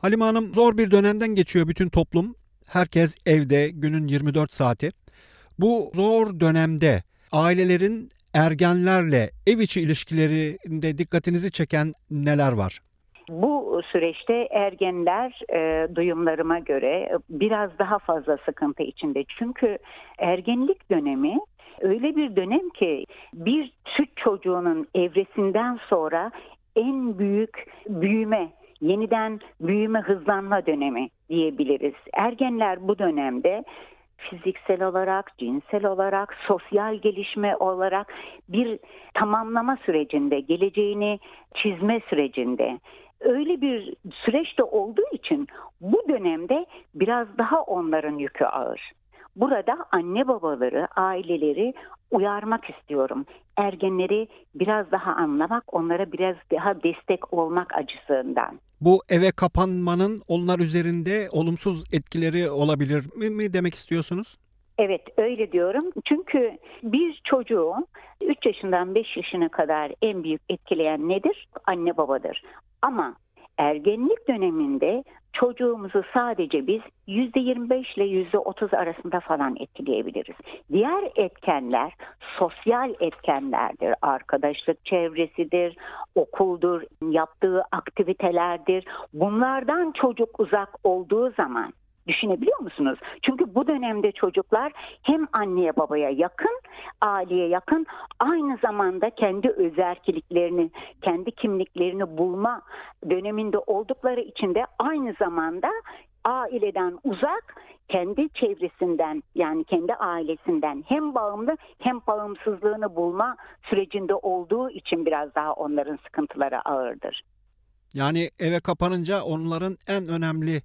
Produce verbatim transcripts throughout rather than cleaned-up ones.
Halime Hanım, zor bir dönemden geçiyor bütün toplum. Herkes evde, günün yirmi dört saati. Bu zor dönemde ailelerin ergenlerle ev içi ilişkilerinde dikkatinizi çeken neler var? Bu süreçte ergenler e, duyumlarıma göre biraz daha fazla sıkıntı içinde. Çünkü ergenlik dönemi öyle bir dönem ki bir süt çocuğunun evresinden sonra en büyük büyüme, yeniden büyüme hızlanma dönemi diyebiliriz. Ergenler bu dönemde fiziksel olarak, cinsel olarak, sosyal gelişme olarak bir tamamlama sürecinde, geleceğini çizme sürecinde. Öyle bir süreçte olduğu için bu dönemde biraz daha onların yükü ağır. Burada anne babaları, aileleri uyarmak istiyorum. Ergenleri biraz daha anlamak, onlara biraz daha destek olmak açısından. Bu eve kapanmanın onlar üzerinde olumsuz etkileri olabilir mi, mi demek istiyorsunuz? Evet, öyle diyorum. Çünkü bir çocuğu üç yaşından beş yaşına kadar en büyük etkileyen nedir? Anne babadır. Ama ergenlik döneminde çocuğumuzu sadece biz yüzde yirmi beş ile yüzde otuz arasında falan etkileyebiliriz. Diğer etkenler sosyal etkenlerdir. Arkadaşlık çevresidir, okuldur, yaptığı aktivitelerdir. Bunlardan çocuk uzak olduğu zaman düşünebiliyor musunuz? Çünkü bu dönemde çocuklar hem anneye babaya yakın, aileye yakın, aynı zamanda kendi özerkiliklerini, kendi kimliklerini bulma döneminde oldukları için de aynı zamanda aileden uzak, kendi çevresinden yani kendi ailesinden hem bağımlı hem bağımsızlığını bulma sürecinde olduğu için biraz daha onların sıkıntıları ağırdır. Yani eve kapanınca onların en önemli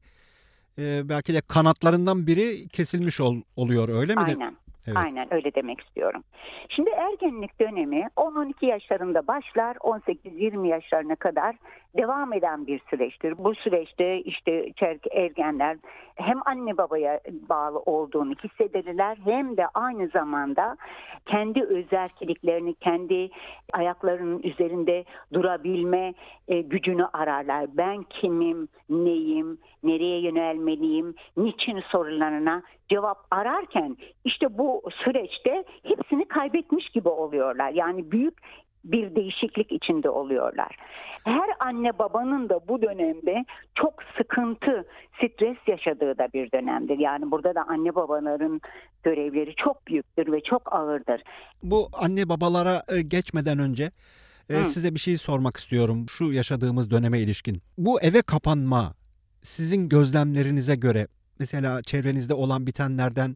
e, belki de kanatlarından biri kesilmiş ol, oluyor, öyle mi de? Aynen. Evet. Aynen öyle demek istiyorum. Şimdi ergenlik dönemi on on iki yaşlarında başlar, on sekiz yirmi yaşlarına kadar devam eden bir süreçtir. Bu süreçte işte ergenler hem anne babaya bağlı olduğunu hissederler hem de aynı zamanda kendi özerkiliklerini, kendi ayaklarının üzerinde durabilme e, gücünü ararlar. Ben kimim, neyim, nereye yönelmeliyim, niçin sorularına cevap ararken işte bu süreçte hepsini kaybetmiş gibi oluyorlar. Yani büyük bir değişiklik içinde oluyorlar. Her anne babanın da bu dönemde çok sıkıntı, stres yaşadığı da bir dönemdir. Yani burada da anne babaların görevleri çok büyüktür ve çok ağırdır. Bu anne babalara e, geçmeden önce e, Hı. size bir şey sormak istiyorum şu yaşadığımız döneme ilişkin. Bu eve kapanma sizin gözlemlerinize göre mesela çevrenizde olan bitenlerden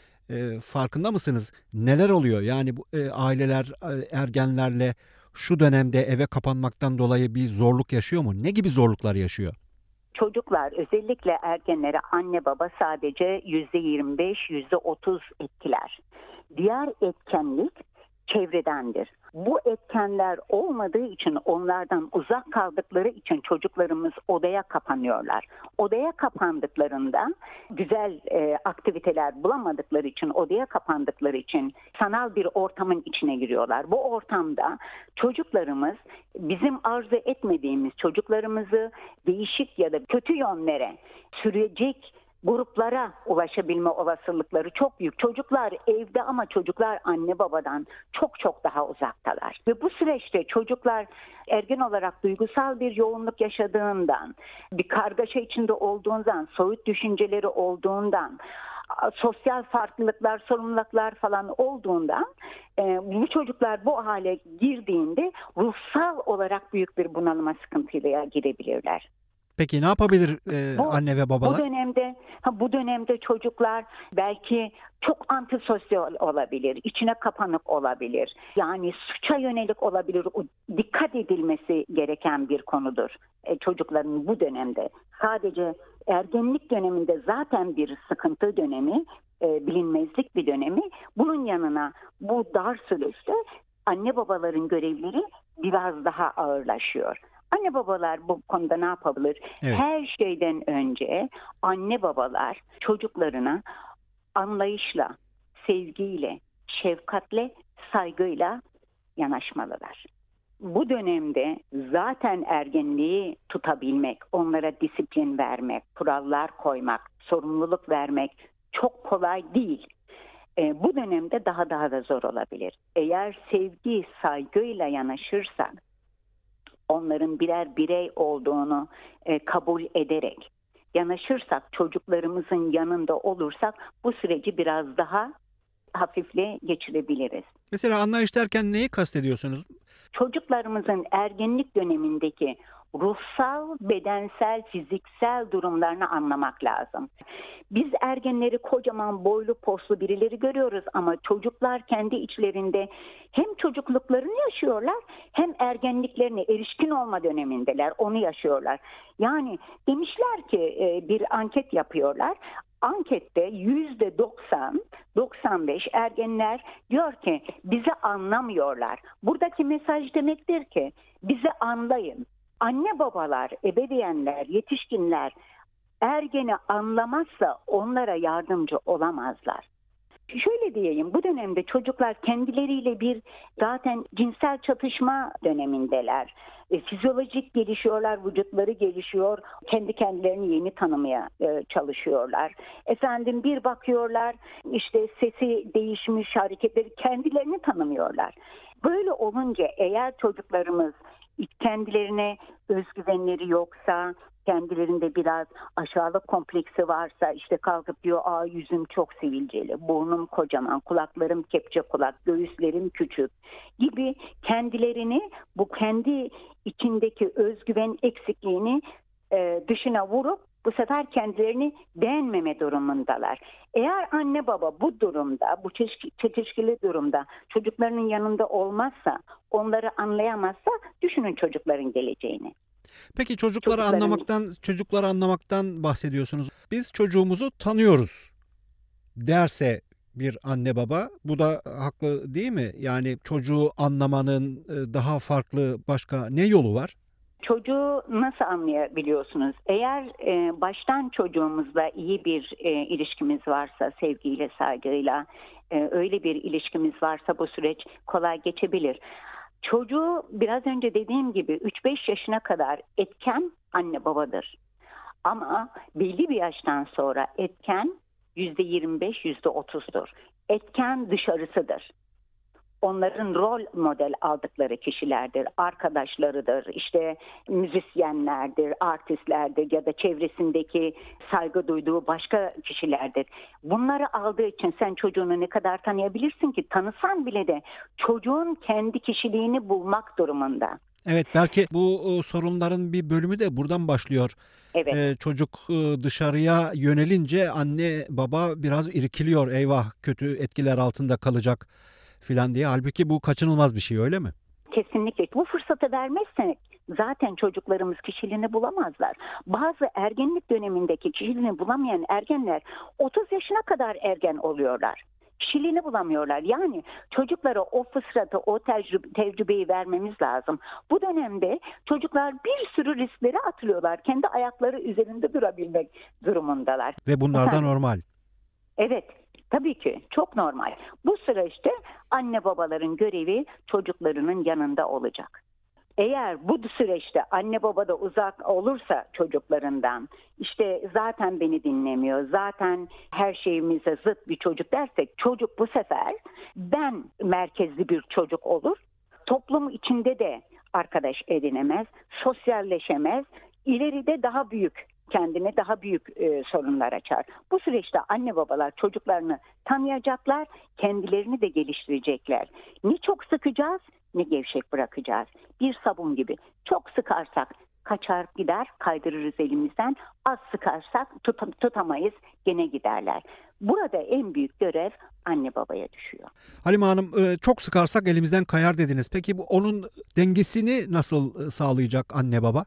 e, farkında mısınız? Neler oluyor? Yani bu e, aileler e, ergenlerle şu dönemde eve kapanmaktan dolayı bir zorluk yaşıyor mu? Ne gibi zorluklar yaşıyor? Çocuklar özellikle ergenlere anne baba sadece yüzde yirmi beş, yüzde otuz etkiler. Diğer etkenlik çevredendir. Bu etkenler olmadığı için onlardan uzak kaldıkları için çocuklarımız odaya kapanıyorlar. Odaya kapandıklarında güzel e, aktiviteler bulamadıkları için odaya kapandıkları için sanal bir ortamın içine giriyorlar. Bu ortamda çocuklarımız bizim arzu etmediğimiz çocuklarımızı değişik ya da kötü yönlere sürecek gruplara ulaşabilme olasılıkları çok büyük. Çocuklar evde ama çocuklar anne babadan çok çok daha uzaktalar. Ve bu süreçte çocuklar ergen olarak duygusal bir yoğunluk yaşadığından, bir kargaşa içinde olduğundan, soyut düşünceleri olduğundan, sosyal farklılıklar, sorumluluklar falan olduğundan e, bu çocuklar bu hale girdiğinde ruhsal olarak büyük bir bunalıma sıkıntıyla girebilirler. Peki ne yapabilir e, Bu anne ve bu babalar? dönemde ha, bu dönemde çocuklar belki çok antisosyal olabilir, içine kapanık olabilir. Yani suça yönelik olabilir. O, dikkat edilmesi gereken bir konudur e, çocukların bu dönemde. Sadece ergenlik döneminde zaten bir sıkıntı dönemi, e, bilinmezlik bir dönemi. Bunun yanına bu dar süreçte anne babaların görevleri biraz daha ağırlaşıyor. Anne babalar bu konuda ne yapabilir? Evet. Her şeyden önce anne babalar çocuklarına anlayışla, sevgiyle, şefkatle, saygıyla yanaşmalılar. Bu dönemde zaten ergenliği tutabilmek, onlara disiplin vermek, kurallar koymak, sorumluluk vermek çok kolay değil. E, bu dönemde daha daha da zor olabilir. Eğer sevgi, saygıyla yanaşırsak, onların birer birey olduğunu e, kabul ederek yanaşırsak, çocuklarımızın yanında olursak bu süreci biraz daha hafifle geçirebiliriz. Mesela anlayış derken neyi kastediyorsunuz? Çocuklarımızın ergenlik dönemindeki ruhsal, bedensel, fiziksel durumlarını anlamak lazım. Biz ergenleri kocaman boylu poslu birileri görüyoruz ama çocuklar kendi içlerinde hem çocukluklarını yaşıyorlar hem ergenliklerini, erişkin olma dönemindeler, onu yaşıyorlar. Yani demişler ki bir anket yapıyorlar. Ankette yüzde doksan doksan beş ergenler diyor ki bizi anlamıyorlar. Buradaki mesaj demektir ki bizi anlayın. Anne babalar, ebeveynler, yetişkinler ergeni anlamazsa onlara yardımcı olamazlar. Şöyle diyeyim, bu dönemde çocuklar kendileriyle bir zaten cinsel çatışma dönemindeler. E, fizyolojik gelişiyorlar, vücutları gelişiyor, kendi kendilerini yeni tanımaya e, çalışıyorlar. Efendim bir bakıyorlar, işte sesi değişmiş, hareketleri kendilerini tanımıyorlar. Böyle olunca eğer çocuklarımız kendilerine özgüvenleri yoksa, kendilerinde biraz aşağılık kompleksi varsa, işte kalkıp diyor aa yüzüm çok sivilceli, burnum kocaman, kulaklarım kepçe kulak, göğüslerim küçük gibi kendilerini, bu kendi içindeki özgüven eksikliğini e, dışına vurup bu sefer kendilerini beğenmeme durumundalar. Eğer anne baba bu durumda, bu çelişkili durumda çocuklarının yanında olmazsa, onları anlayamazsa düşünün çocukların geleceğini. Peki çocukları anlamaktan, çocukları anlamaktan bahsediyorsunuz. Biz çocuğumuzu tanıyoruz derse bir anne baba, bu da haklı değil mi? Yani çocuğu anlamanın daha farklı başka ne yolu var? Çocuğu nasıl anlayabiliyorsunuz? Eğer e, baştan çocuğumuzla iyi bir e, ilişkimiz varsa, sevgiyle, saygıyla, e, öyle bir ilişkimiz varsa bu süreç kolay geçebilir. Çocuğu biraz önce dediğim gibi üç beş yaşına kadar etken anne babadır. Ama belli bir yaştan sonra etken yüzde yirmi beş yüzde otuzdur. Etken dışarısıdır. Onların rol model aldıkları kişilerdir, arkadaşlarıdır, işte müzisyenlerdir, artistlerdir ya da çevresindeki saygı duyduğu başka kişilerdir. Bunları aldığı için sen çocuğunu ne kadar tanıyabilirsin ki? Tanısan bile de çocuğun kendi kişiliğini bulmak durumunda. Evet, belki bu sorunların bir bölümü de buradan başlıyor. Evet. Ee, çocuk dışarıya yönelince anne baba biraz irkiliyor. Eyvah, kötü etkiler altında kalacak filan diye. Halbuki bu kaçınılmaz bir şey, öyle mi? Kesinlikle. Bu fırsatı vermezsek zaten çocuklarımız kişiliğini bulamazlar. Bazı ergenlik dönemindeki kişiliğini bulamayan ergenler otuz yaşına kadar ergen oluyorlar. Kişiliğini bulamıyorlar. Yani çocuklara o fırsatı, o tecrübe, tecrübeyi vermemiz lazım. Bu dönemde çocuklar bir sürü risklere atılıyorlar. Kendi ayakları üzerinde durabilmek durumundalar. Ve bunlar da Efendim? normal. Evet. Tabii ki çok normal. Bu süreçte anne babaların görevi çocuklarının yanında olacak. Eğer bu süreçte anne baba da uzak olursa çocuklarından, işte zaten beni dinlemiyor, zaten her şeyimize zıt bir çocuk dersek, çocuk bu sefer ben merkezli bir çocuk olur. Toplum içinde de arkadaş edinemez, sosyalleşemez, ileride daha büyük, kendine daha büyük e, sorunlar açar. Bu süreçte anne babalar çocuklarını tanıyacaklar, kendilerini de geliştirecekler. Ne çok sıkacağız, ne gevşek bırakacağız. Bir sabun gibi. Çok sıkarsak kaçar gider, kaydırırız elimizden. Az sıkarsak tut- tutamayız, gene giderler. Burada en büyük görev anne babaya düşüyor. Halime Hanım, çok sıkarsak elimizden kayar dediniz. Peki bu onun dengesini nasıl sağlayacak anne baba?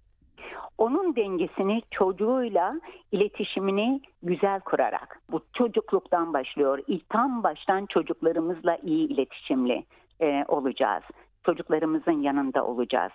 Onun dengesini çocuğuyla iletişimini güzel kurarak. Bu çocukluktan başlıyor. İlk tam baştan çocuklarımızla iyi iletişimli e, olacağız. Çocuklarımızın yanında olacağız.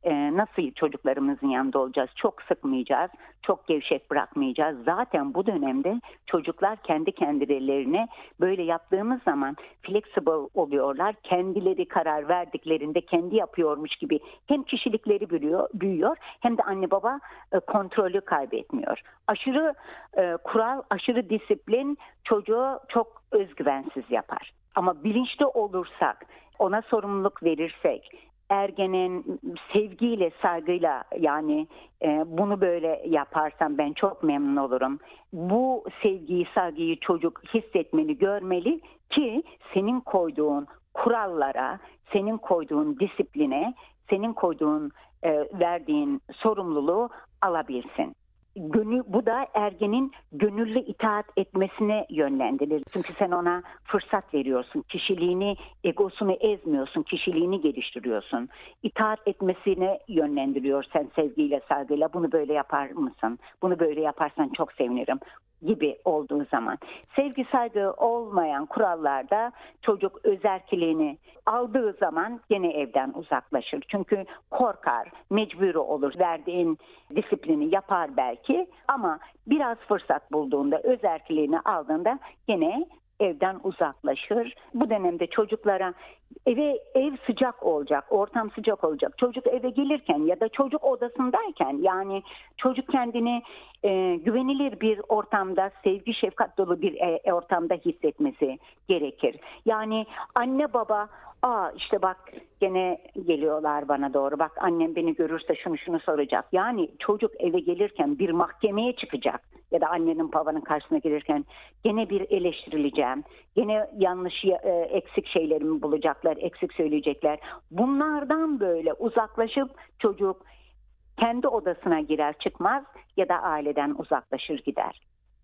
e, nasıl çocuklarımızın yanında olacağız? Çok sıkmayacağız, çok gevşek bırakmayacağız. Zaten bu dönemde çocuklar kendi kendilerine böyle yaptığımız zaman flexible oluyorlar. Kendileri karar verdiklerinde kendi yapıyormuş gibi hem kişilikleri büyüyor, büyüyor hem de anne baba e, kontrolü kaybetmiyor. Aşırı e, kural, aşırı disiplin çocuğu çok özgüvensiz yapar. Ama bilinçli olursak, ona sorumluluk verirsek, ergenin sevgiyle, saygıyla, yani e, bunu böyle yaparsam ben çok memnun olurum. Bu sevgiyi, saygıyı çocuk hissetmeli, görmeli ki senin koyduğun kurallara, senin koyduğun disipline, senin koyduğun, e, verdiğin sorumluluğu alabilsin. Gönül, bu da ergenin gönüllü itaat etmesine yönlendirir. Çünkü sen ona fırsat veriyorsun. Kişiliğini, egosunu ezmiyorsun. Kişiliğini geliştiriyorsun. İtaat etmesine yönlendiriyor sen sevgiyle, saygıyla. Bunu böyle yapar mısın? Bunu böyle yaparsan çok sevinirim gibi olduğu zaman. Sevgi, saygı olmayan kurallarda çocuk özerkiliğini aldığı zaman gene evden uzaklaşır. Çünkü korkar, mecbur olur. Verdiğin disiplini yapar belki ama biraz fırsat bulduğunda, özerkiliğini aldığında gene evden uzaklaşır. Bu dönemde çocuklara eve ev sıcak olacak, ortam sıcak olacak. Çocuk eve gelirken ya da çocuk odasındayken, yani çocuk kendini e, güvenilir bir ortamda, sevgi şefkat dolu bir e, ortamda hissetmesi gerekir. Yani anne baba, aa işte bak gene geliyorlar bana doğru, bak annem beni görürse şunu şunu soracak. Yani çocuk eve gelirken bir mahkemeye çıkacak ya da annenin babanın karşısına gelirken gene bir eleştirileceğim. Gene yanlış, e, eksik şeylerimi bulacaklar, eksik söyleyecekler. Bunlardan böyle uzaklaşıp çocuk kendi odasına girer çıkmaz ya da aileden uzaklaşır gider.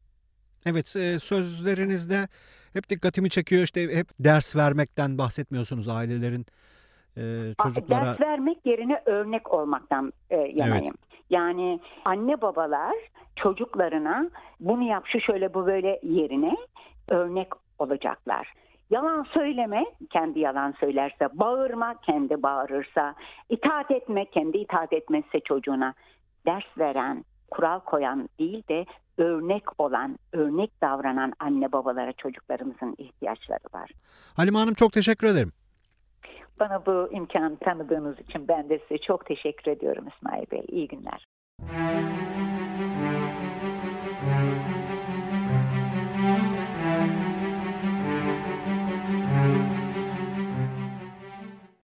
Evet, e, sözlerinizde hep dikkatimi çekiyor. İşte hep ders vermekten bahsetmiyorsunuz ailelerin e, çocuklara. Ders vermek yerine örnek olmaktan e, yanayım. Evet. Yani anne babalar çocuklarına bunu yap, şu şöyle, bu böyle yerine örnek olacaklar. Yalan söyleme, kendi yalan söylerse; bağırma, kendi bağırırsa; itaat etme, kendi itaat etmezse çocuğuna. Ders veren, kural koyan değil de örnek olan, örnek davranan anne babalara çocuklarımızın ihtiyaçları var. Halime Hanım, çok teşekkür ederim. Bana bu imkanı tanıdığınız için ben de size çok teşekkür ediyorum İsmail Bey. İyi günler.